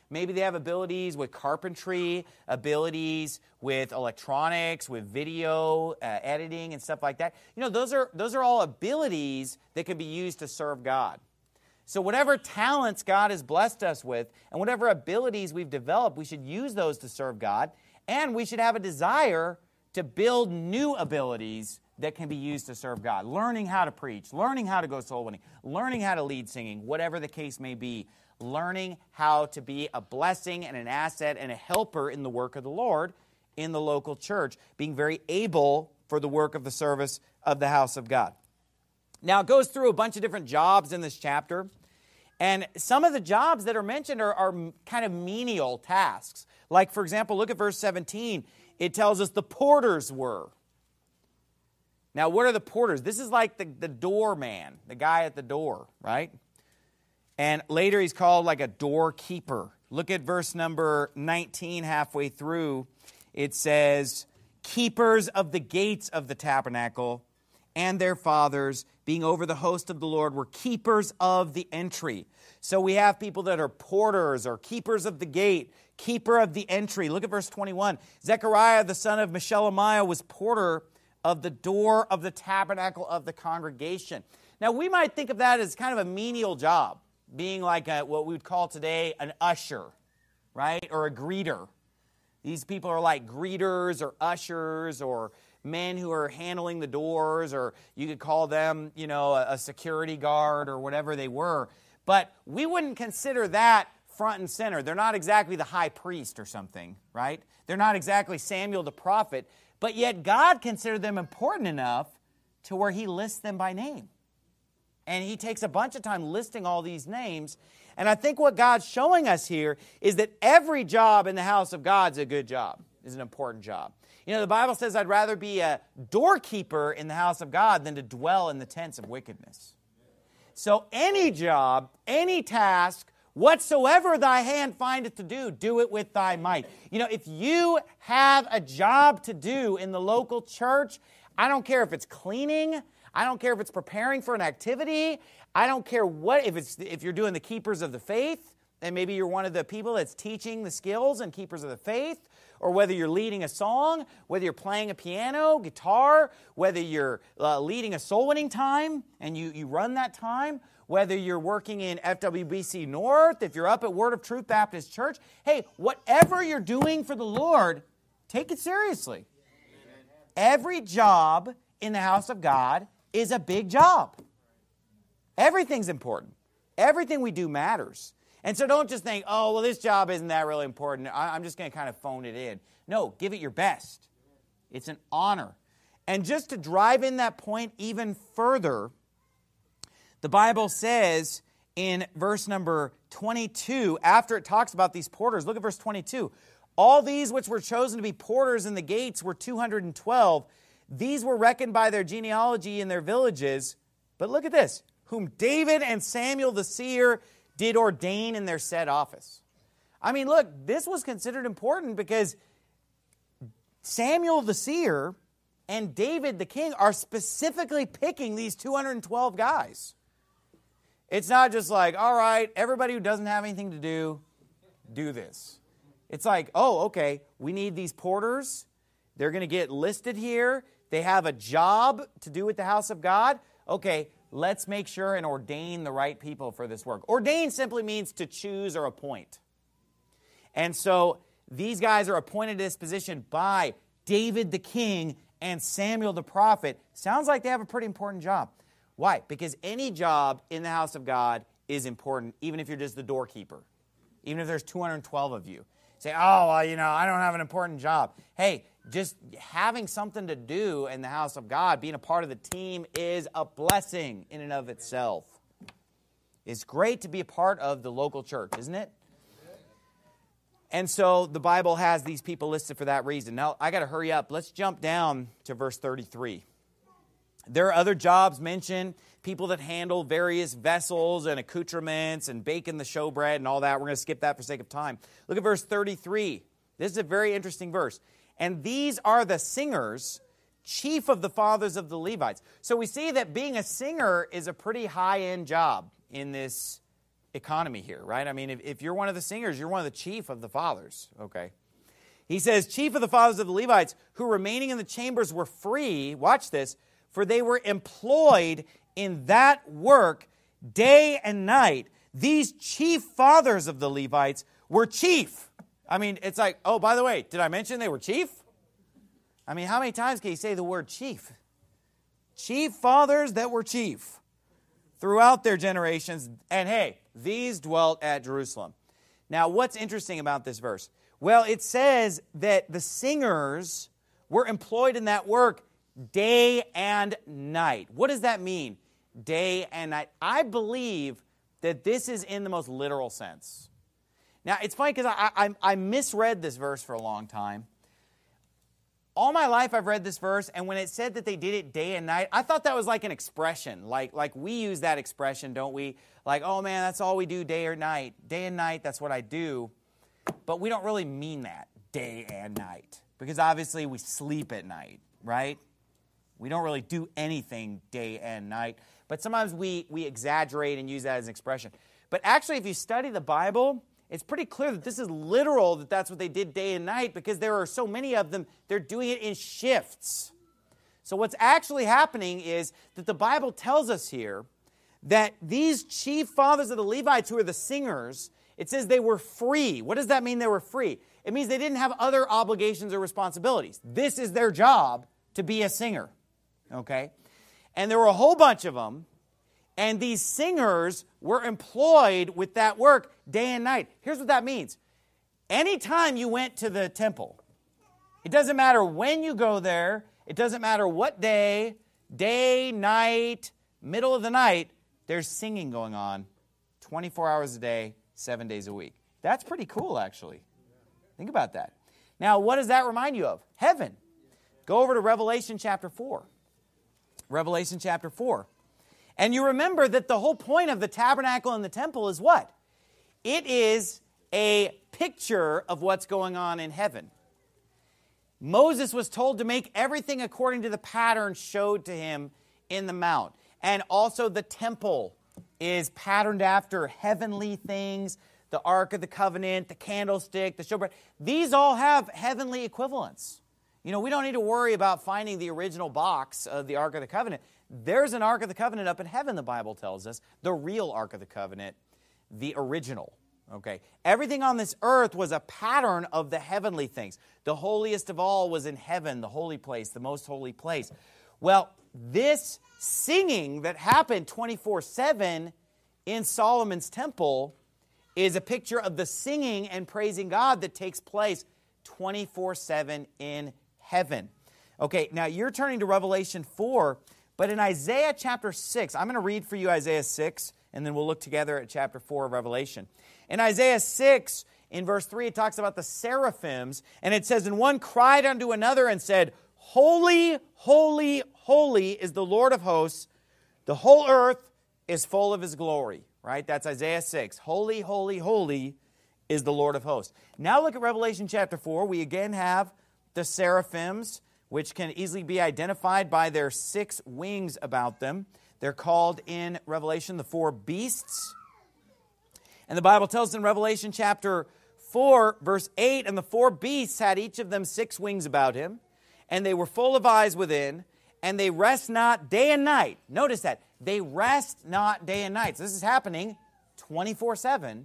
Maybe they have abilities with carpentry, abilities with electronics, with video editing and stuff like that. You know, those are all abilities that can be used to serve God. So whatever talents God has blessed us with and whatever abilities we've developed, we should use those to serve God. And we should have a desire to build new abilities that can be used to serve God. Learning how to preach, learning how to go soul winning, learning how to lead singing, whatever the case may be. Learning how to be a blessing and an asset and a helper in the work of the Lord in the local church. Being very able for the work of the service of the house of God. Now, it goes through a bunch of different jobs in this chapter. And some of the jobs that are mentioned are kind of menial tasks. Like, for example, look at verse 17. It tells us the porters were. Now, what are the porters? This is like the doorman, the guy at the door, right? And later he's called like a doorkeeper. Look at verse number 19 halfway through. It says, keepers of the gates of the tabernacle and their fathers, being over the host of the Lord, were keepers of the entry. So we have people that are porters or keepers of the gate, keeper of the entry. Look at verse 21. Zechariah, the son of Meshelemiah, was porter of the door of the tabernacle of the congregation. Now, we might think of that as kind of a menial job, being like what we would call today an usher, right, or a greeter. These people are like greeters or ushers or men who are handling the doors, or you could call them, you know, a security guard or whatever they were. But we wouldn't consider that front and center. They're not exactly the high priest or something, right? They're not exactly Samuel the prophet, but yet God considered them important enough to where he lists them by name. And he takes a bunch of time listing all these names. And I think what God's showing us here is that every job in the house of God is a good job, is an important job. You know, the Bible says I'd rather be a doorkeeper in the house of God than to dwell in the tents of wickedness. So any job, any task, whatsoever thy hand findeth to do, do it with thy might. You know, if you have a job to do in the local church, I don't care if it's cleaning, I don't care if it's preparing for an activity, I don't care what, if you're doing the keepers of the faith, and maybe you're one of the people that's teaching the skills and keepers of the faith, or whether you're leading a song, whether you're playing a piano, guitar, whether you're leading a soul-winning time, and you run that time, whether you're working in FWBC North, if you're up at Word of Truth Baptist Church, hey, whatever you're doing for the Lord, take it seriously. Amen. Every job in the house of God is a big job. Everything's important. Everything we do matters. And so don't just think, oh, well, this job isn't that really important. I'm just going to kind of phone it in. No, give it your best. It's an honor. And just to drive in that point even further, the Bible says in verse number 22, after it talks about these porters, look at verse 22. All these which were chosen to be porters in the gates were 212. These were reckoned by their genealogy in their villages. But look at this. Whom David and Samuel the seer did ordain in their said office. I mean, look, this was considered important because Samuel the seer and David the king are specifically picking these 212 guys. It's not just like, all right, everybody who doesn't have anything to do this. It's like, oh, okay, we need these porters. They're going to get listed here. They have a job to do with the house of God. Okay, let's make sure and ordain the right people for this work. Ordain simply means to choose or appoint. And so these guys are appointed to this position by David the king and Samuel the prophet. Sounds like they have a pretty important job. Why? Because any job in the house of God is important, even if you're just the doorkeeper. Even if there's 212 of you. Say, oh, well, you know, I don't have an important job. Hey, just having something to do in the house of God, being a part of the team, is a blessing in and of itself. It's great to be a part of the local church, isn't it? And so the Bible has these people listed for that reason. Now, I got to hurry up. Let's jump down to verse 33. There are other jobs mentioned, people that handle various vessels and accoutrements and baking the showbread and all that. We're going to skip that for sake of time. Look at verse 33. This is a very interesting verse. And these are the singers, chief of the fathers of the Levites. So we see that being a singer is a pretty high-end job in this economy here, right? I mean, if you're one of the singers, you're one of the chief of the fathers, okay? He says, chief of the fathers of the Levites, who remaining in the chambers were free, watch this, for they were employed in that work day and night. These chief fathers of the Levites were chief. I mean, it's like, oh, by the way, did I mention they were chief? I mean, how many times can you say the word chief? Chief fathers that were chief throughout their generations. And hey, these dwelt at Jerusalem. Now, what's interesting about this verse? Well, it says that the singers were employed in that work day and night. What does that mean? Day and night. I believe that this is in the most literal sense. Now, it's funny because I misread this verse for a long time. All my life I've read this verse, and when it said that they did it day and night, I thought that was like an expression. Like we use that expression, don't we? Like, oh man, that's all we do day or night. Day and night, that's what I do. But we don't really mean that, day and night. Because obviously we sleep at night, right? We don't really do anything day and night. But sometimes we exaggerate and use that as an expression. But actually, if you study the Bible, it's pretty clear that this is literal, that that's what they did day and night, because there are so many of them, they're doing it in shifts. So what's actually happening is that the Bible tells us here that these chief fathers of the Levites, who are the singers, it says they were free. What does that mean they were free? It means they didn't have other obligations or responsibilities. This is their job, to be a singer. Okay? And there were a whole bunch of them. And these singers were employed with that work day and night. Here's what that means. Anytime you went to the temple, it doesn't matter when you go there, it doesn't matter what day, night, middle of the night, there's singing going on 24 hours a day, 7 days a week. That's pretty cool, actually. Think about that. Now, what does that remind you of? Heaven. Go over to Revelation chapter 4. Revelation chapter 4. And you remember that the whole point of the tabernacle and the temple is what? It is a picture of what's going on in heaven. Moses was told to make everything according to the pattern showed to him in the mount. And also the temple is patterned after heavenly things. The Ark of the Covenant, the candlestick, the showbread. These all have heavenly equivalents. You know, we don't need to worry about finding the original box of the Ark of the Covenant. There's an Ark of the Covenant up in heaven, the Bible tells us. The real Ark of the Covenant, the original. Okay. Everything on this earth was a pattern of the heavenly things. The holiest of all was in heaven, the holy place, the most holy place. Well, this singing that happened 24/7 in Solomon's temple is a picture of the singing and praising God that takes place 24/7 in heaven. Okay, now you're turning to Revelation 4, but in Isaiah chapter 6, I'm going to read for you Isaiah 6, and then we'll look together at chapter 4 of Revelation. In Isaiah 6, in verse 3, it talks about the seraphims, and it says, "And one cried unto another and said, Holy, holy, holy is the Lord of hosts. The whole earth is full of his glory." Right? That's Isaiah 6. Holy, holy, holy is the Lord of hosts. Now look at Revelation chapter 4. We again have the seraphims, which can easily be identified by their 6 wings about them. They're called in Revelation the 4 beasts. And the Bible tells us in Revelation chapter 4, verse 8, "And the 4 beasts had each of them 6 wings about him, and they were full of eyes within, and they rest not day and night." Notice that. They rest not day and night. So this is happening 24/7.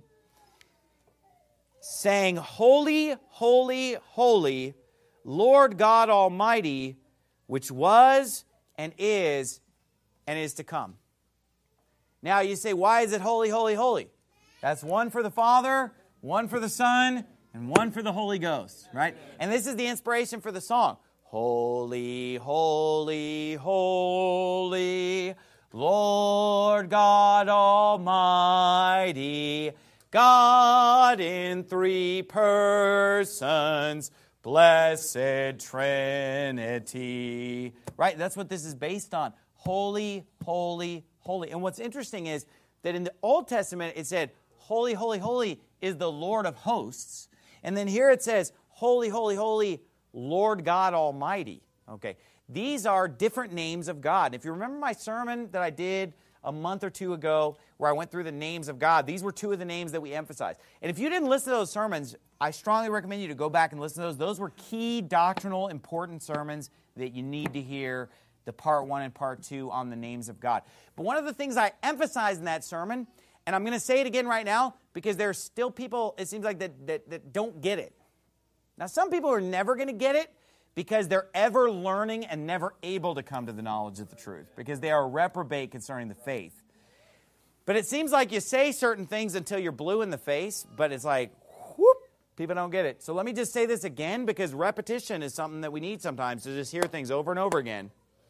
Saying, "Holy, holy, holy, Lord God Almighty, which was and is to come." Now you say, why is it holy, holy, holy? That's one for the Father, one for the Son, and one for the Holy Ghost, right? And this is the inspiration for the song. Holy, holy, holy, Lord God Almighty, God in 3 persons, blessed Trinity. Right? That's what this is based on. Holy, holy, holy. And what's interesting is that in the Old Testament it said, holy, holy, holy is the Lord of hosts. And then here it says, holy, holy, holy, Lord God Almighty. Okay. These are different names of God. If you remember my sermon that I did a month or two ago where I went through the names of God. These were two of the names that we emphasized. And if you didn't listen to those sermons, I strongly recommend you to go back and listen to those. Those were key doctrinal, important sermons that you need to hear, the part 1 and part 2 on the names of God. But one of the things I emphasized in that sermon, and I'm going to say it again right now, because there are still people, it seems like, that don't get it. Now, some people are never going to get it because they're ever learning and never able to come to the knowledge of the truth, because they are reprobate concerning the faith. But it seems like you say certain things until you're blue in the face, but it's like, whoop, people don't get it. So let me just say this again, because repetition is something that we need sometimes to just hear things over and over again.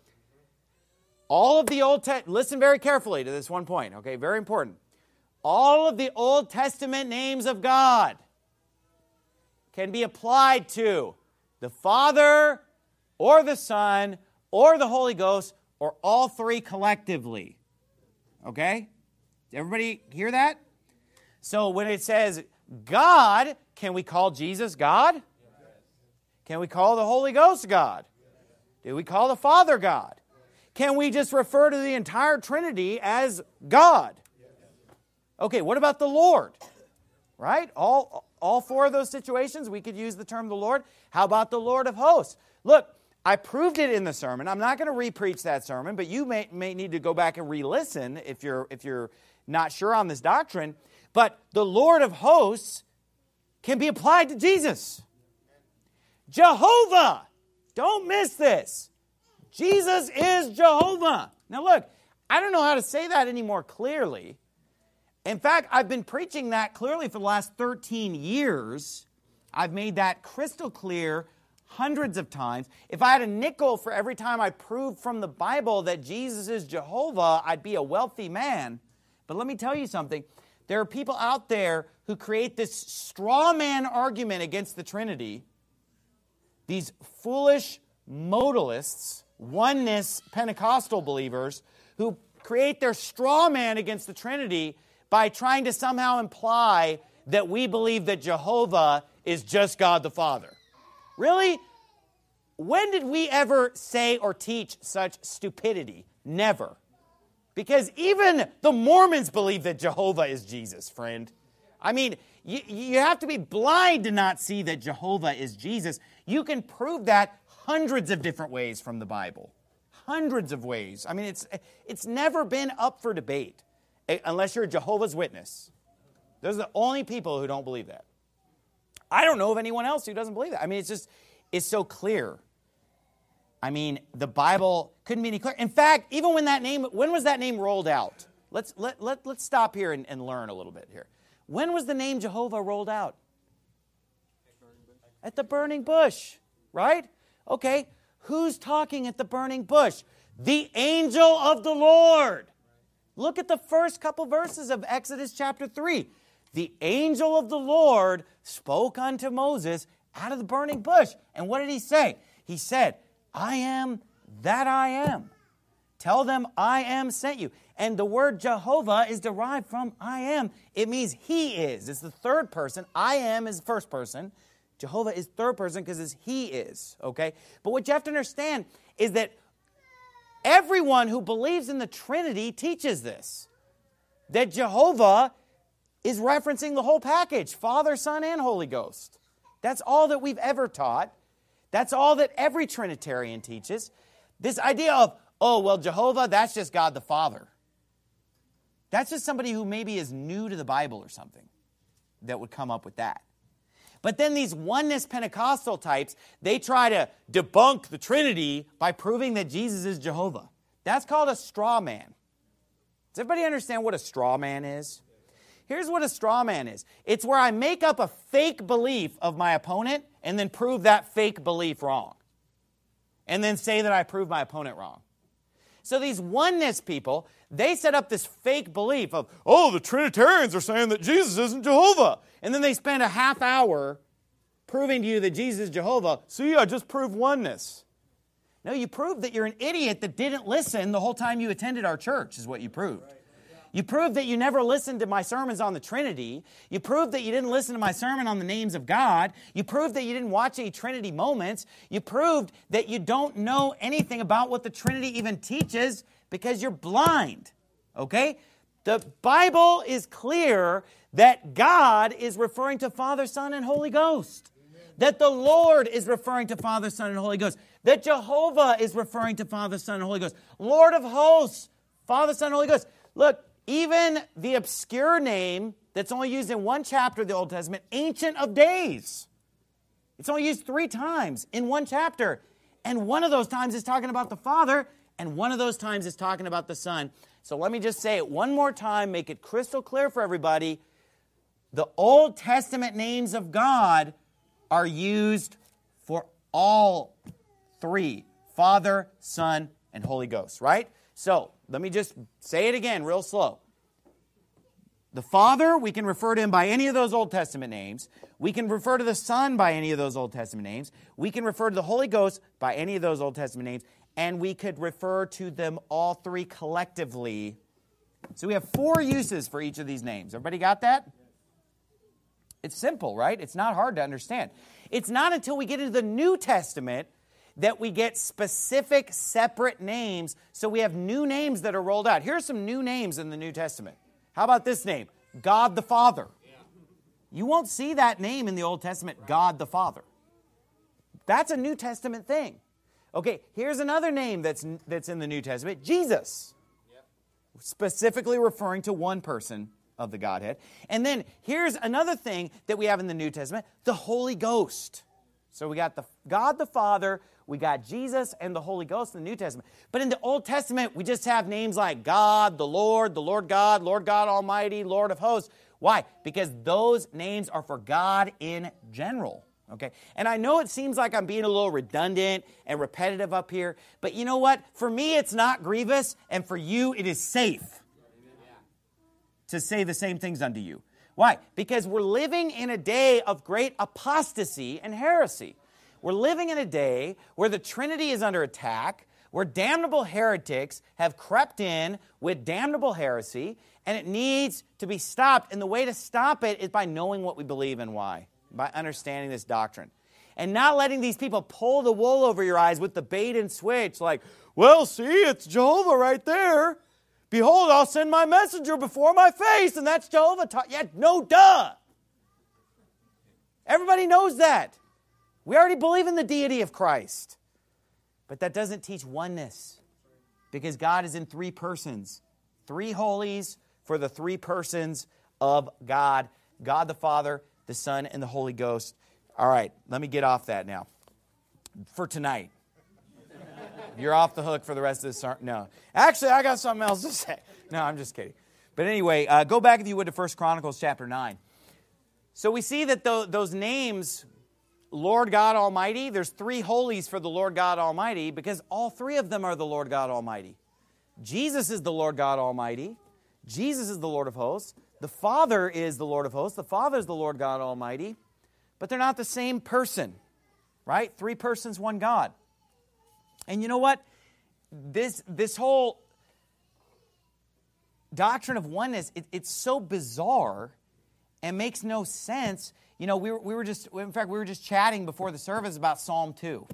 All of the listen very carefully to this one point, okay? Very important. All of the Old Testament names of God can be applied to the Father or the Son or the Holy Ghost or all three collectively. Okay? Everybody hear that? So when it says God, can we call Jesus God? Can we call the Holy Ghost God? Do we call the Father God? Can we just refer to the entire Trinity as God? Okay, what about the Lord? Right? All four of those situations, we could use the term the Lord. How about the Lord of hosts? Look, I proved it in the sermon. I'm not going to re-preach that sermon, but you may need to go back and re-listen if you're not sure on this doctrine. But the Lord of hosts can be applied to Jesus. Jehovah! Don't miss this. Jesus is Jehovah. Now look, I don't know how to say that any more clearly. In fact, I've been preaching that clearly for the last 13 years. I've made that crystal clear hundreds of times. If I had a nickel for every time I proved from the Bible that Jesus is Jehovah, I'd be a wealthy man. But let me tell you something. There are people out there who create this straw man argument against the Trinity. These foolish modalists, oneness Pentecostal believers, who create their straw man against the Trinity by trying to somehow imply that we believe that Jehovah is just God the Father. Really? When did we ever say or teach such stupidity? Never. Because even the Mormons believe that Jehovah is Jesus, friend. I mean, you have to be blind to not see that Jehovah is Jesus. You can prove that hundreds of different ways from the Bible. Hundreds of ways. I mean, it's never been up for debate, unless you're a Jehovah's Witness. Those are the only people who don't believe that. I don't know of anyone else who doesn't believe that. I mean, it's so clear. I mean, the Bible couldn't be any clearer. In fact, even when was that name rolled out? Let's stop here and learn a little bit here. When was the name Jehovah rolled out? At the burning bush, right? Okay, who's talking at the burning bush? The angel of the Lord. Look at the first couple verses of Exodus chapter 3. The angel of the Lord spoke unto Moses out of the burning bush. And what did he say? He said, I am that I am. Tell them I am sent you. And the word Jehovah is derived from I am. It means he is. It's the third person. I am is first person. Jehovah is third person because it's he is. Okay? But what you have to understand is that everyone who believes in the Trinity teaches this. That Jehovah is referencing the whole package. Father, Son, and Holy Ghost. That's all that we've ever taught. That's all that every Trinitarian teaches. This idea of, oh, well, Jehovah, that's just God the Father. That's just somebody who maybe is new to the Bible or something that would come up with that. But then these oneness Pentecostal types, they try to debunk the Trinity by proving that Jesus is Jehovah. That's called a straw man. Does everybody understand what a straw man is? Here's what a straw man is. It's where I make up a fake belief of my opponent and then prove that fake belief wrong. And then say that I proved my opponent wrong. So these oneness people, they set up this fake belief of, oh, the Trinitarians are saying that Jesus isn't Jehovah. And then they spend a half hour proving to you that Jesus is Jehovah. See, I just proved oneness. No, you proved that you're an idiot that didn't listen the whole time you attended our church, is what you proved. You proved that you never listened to my sermons on the Trinity. You proved that you didn't listen to my sermon on the names of God. You proved that you didn't watch any Trinity moments. You proved that you don't know anything about what the Trinity even teaches because you're blind. Okay? The Bible is clear that God is referring to Father, Son, and Holy Ghost. That the Lord is referring to Father, Son, and Holy Ghost. That Jehovah is referring to Father, Son, and Holy Ghost. Lord of hosts, Father, Son, and Holy Ghost. Look, even the obscure name that's only used in one chapter of the Old Testament, Ancient of Days. It's only used 3 times in one chapter. And one of those times is talking about the Father, and one of those times is talking about the Son. So let me just say it one more time, make it crystal clear for everybody. The Old Testament names of God are used for all 3, Father, Son, and Holy Ghost, right? So let me just say it again real slow. The Father, we can refer to Him by any of those Old Testament names. We can refer to the Son by any of those Old Testament names. We can refer to the Holy Ghost by any of those Old Testament names. And we could refer to them all 3 collectively. So we have 4 uses for each of these names. Everybody got that? It's simple, right? It's not hard to understand. It's not until we get into the New Testament that we get specific, separate names. So we have new names that are rolled out. Here are some new names in the New Testament. How about this name? God the Father. You won't see that name in the Old Testament, God the Father. That's a New Testament thing. Okay, here's another name that's in the New Testament, Jesus. Specifically referring to one person of the Godhead. And then here's another thing that we have in the New Testament, the Holy Ghost. So we got the God the Father, we got Jesus and the Holy Ghost in the New Testament. But in the Old Testament, we just have names like God, the Lord God, Lord God Almighty, Lord of hosts. Why? Because those names are for God in general. Okay? And I know it seems like I'm being a little redundant and repetitive up here, but you know what? For me, it's not grievous, and for you, it is safe to say the same things unto you. Why? Because we're living in a day of great apostasy and heresy. We're living in a day where the Trinity is under attack, where damnable heretics have crept in with damnable heresy, and it needs to be stopped. And the way to stop it is by knowing what we believe and why, by understanding this doctrine. And not letting these people pull the wool over your eyes with the bait and switch, like, well, see, it's Jehovah right there. Behold, I'll send my messenger before my face, and that's Jehovah. Yeah, no, duh. Everybody knows that. We already believe in the deity of Christ. But that doesn't teach oneness, because God is in 3 persons. 3 holies for the 3 persons of God. God the Father, the Son, and the Holy Ghost. All right, let me get off that now. For tonight. You're off the hook for the rest of this sermon. No. Actually, I got something else to say. No, I'm just kidding. But anyway, go back, if you would, to 1 Chronicles chapter 9. So we see that those names, Lord God Almighty, there's 3 holies for the Lord God Almighty, because all 3 of them are the Lord God Almighty. Jesus is the Lord God Almighty. Jesus is the Lord of hosts. The Father is the Lord of hosts. The Father is the Lord God Almighty. But they're not the same person, right? 3 persons, 1 God. And you know what? This whole doctrine of oneness, it's so bizarre and makes no sense. You know, we were just chatting before the service about Psalm 2.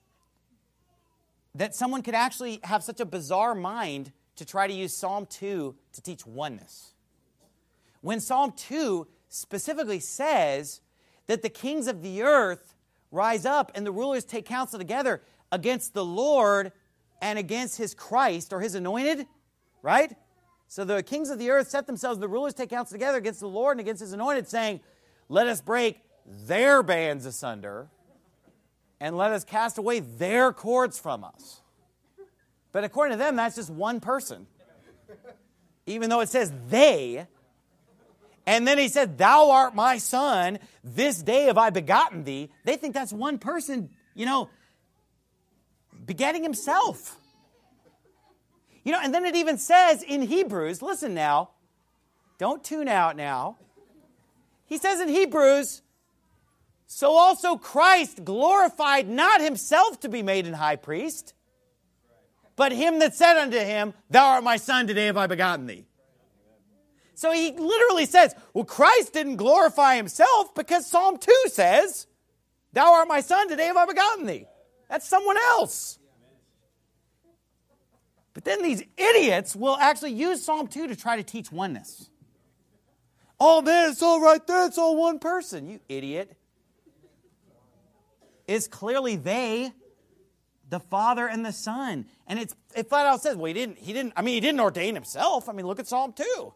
That someone could actually have such a bizarre mind to try to use Psalm 2 to teach oneness. When Psalm 2 specifically says that the kings of the earth rise up and the rulers take counsel together against the Lord and against His Christ, or His anointed, right? So the kings of the earth set themselves, the rulers take counsel together against the Lord and against His anointed, saying, let us break their bands asunder and let us cast away their cords from us. But according to them, that's just one person. Even though it says they. And then He said, thou art my son, this day have I begotten thee. They think that's one person, begetting Himself. And then it even says in Hebrews, listen now, don't tune out now. He says in Hebrews, so also Christ glorified not Himself to be made an high priest, but Him that said unto Him, thou art my son, today have I begotten thee. So he literally says, well, Christ didn't glorify Himself because Psalm 2 says, thou art my son, today have I begotten thee. That's someone else. But then these idiots will actually use Psalm 2 to try to teach oneness. Oh man, it's all right there, it's all one person. You idiot. It's clearly they, the Father and the Son. And it flat out says, well, he didn't ordain himself. I mean, look at Psalm 2.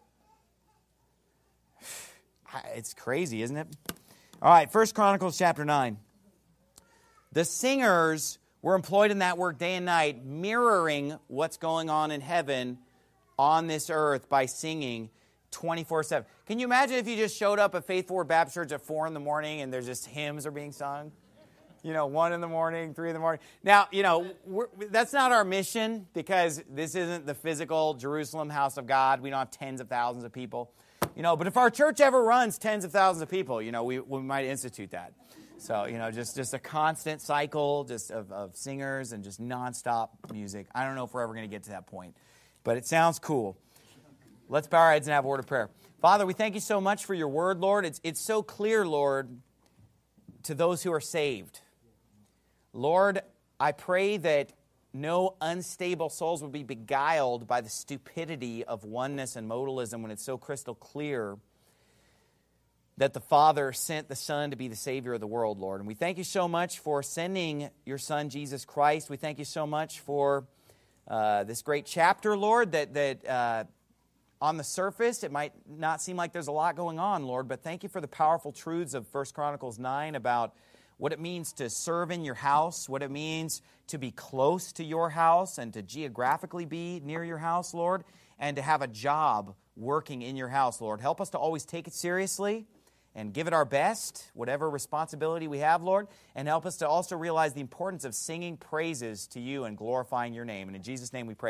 It's crazy, isn't it? All right, 1 Chronicles chapter 9. The singers were employed in that work day and night, mirroring what's going on in heaven on this earth by singing 24/7. Can you imagine if you just showed up at Faith Forward Baptist Church at 4 in the morning and there's just hymns are being sung? 1 in the morning, 3 in the morning. Now, that's not our mission because this isn't the physical Jerusalem house of God. We don't have tens of thousands of people. But if our church ever runs tens of thousands of people, we might institute that. So, just a constant cycle just of singers and just nonstop music. I don't know if we're ever going to get to that point, but it sounds cool. Let's bow our heads and have a word of prayer. Father, we thank you so much for your word, Lord. It's so clear, Lord, to those who are saved. Lord, I pray that no unstable souls would be beguiled by the stupidity of oneness and modalism when it's so crystal clear that the Father sent the Son to be the Savior of the world, Lord. And we thank you so much for sending your Son, Jesus Christ. We thank you so much for this great chapter, Lord, that on the surface it might not seem like there's a lot going on, Lord, but thank you for the powerful truths of 1 Chronicles 9 about what it means to serve in your house, what it means to be close to your house and to geographically be near your house, Lord, and to have a job working in your house, Lord. Help us to always take it seriously and give it our best, whatever responsibility we have, Lord, and help us to also realize the importance of singing praises to you and glorifying your name. And in Jesus' name we pray.